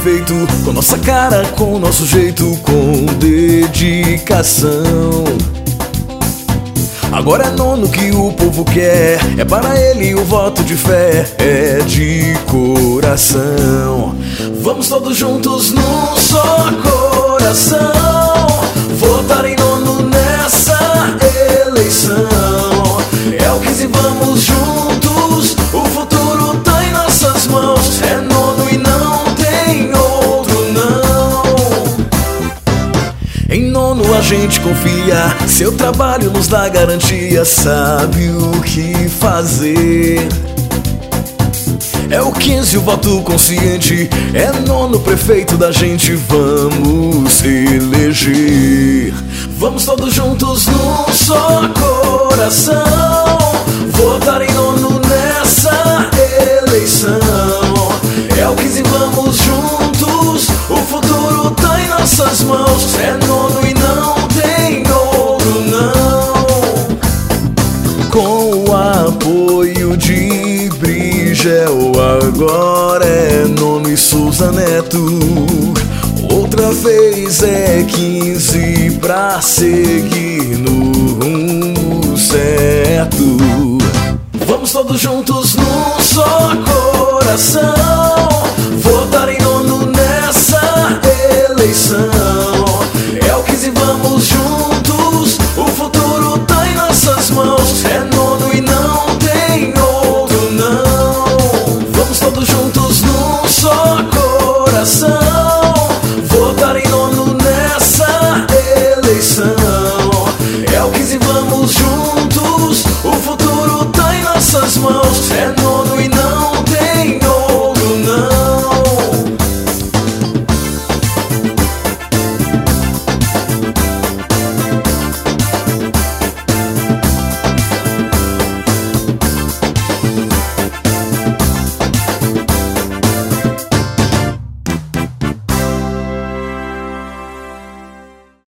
perfeito, com nossa cara, com nosso jeito, com dedicação. Agora é nono que o povo quer, é para ele o voto de fé, é de coração. Vamos todos juntos num só coração, votar em nono nessa eleição. É o 15, vamos juntos, o futuro tá em nossas mãos. É nono e não tem outro não. Em nono a gente confia, seu trabalho nos dá garantia, sabe o que fazer. É o 15, o voto consciente, é nono prefeito da gente, vamos eleger. Vamos todos juntos num só coração, votar em nono nessa eleição. É o 15, vamos juntos, o futuro tá em nossas mãos. É nono e não tem outro não. Com o apoio de Brigel, agora é nono e Souza Neto. Outra vez é 15 pra seguir no rumo certo. Vamos todos juntos num só coração,